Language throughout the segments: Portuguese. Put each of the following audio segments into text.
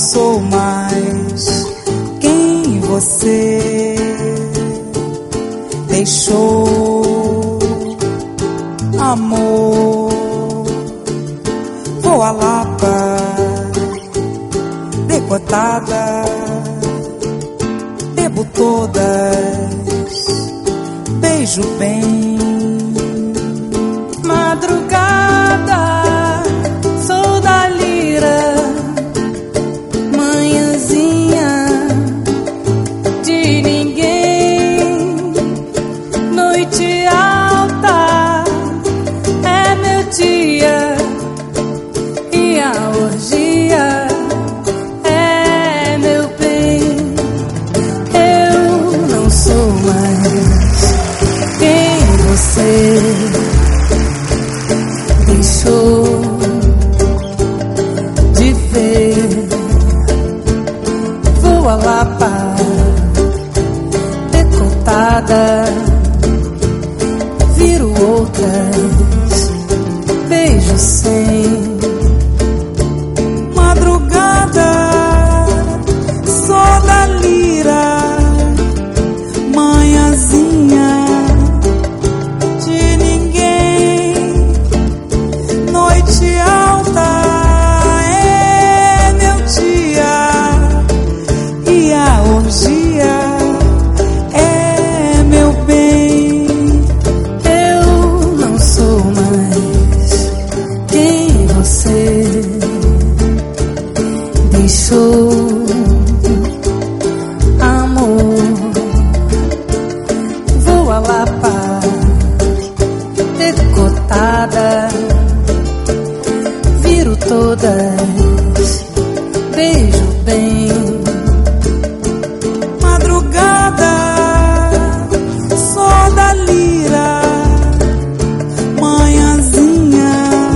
sou mais quem você deixou. Amor, vou à Lapa, decotada, bebo todas, beijo bem. Madrugada, sou da lira, manhãzinha de ninguém. Noite alta é meu dia e a orgia é meu bem. Eu não sou mais quem você deixou de ver. Vou à Lapa, decotada, viro outras, beijo sem. Madrugada, sou da lira, manhãzinha de ninguém. Noite alta é meu dia e a orgia é meu bem. Eu não sou mais quem você deixou. Amor, vou à Lapa, decotada, viro todas, beijo bem. Madrugada, sou da lira, manhãzinha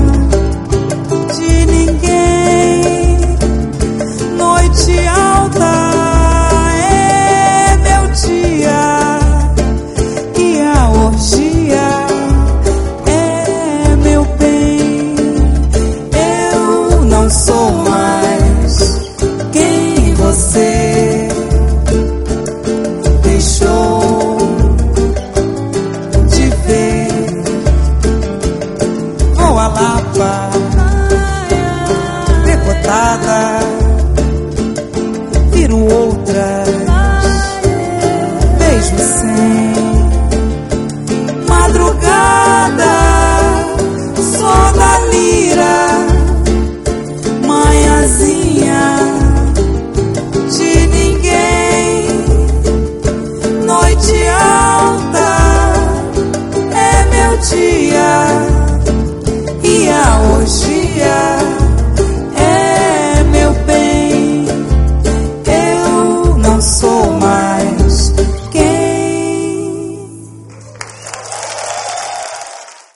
de ninguém. Noite alta é meu dia e a orgia é meu bem. Eu não sou mais quem você deixou de ver. Vou à Lapa, decotada, viro outras, beijo sem. Madrugada, sou da lira, manhãzinha de ninguém. Noite alta é meu dia e a orgia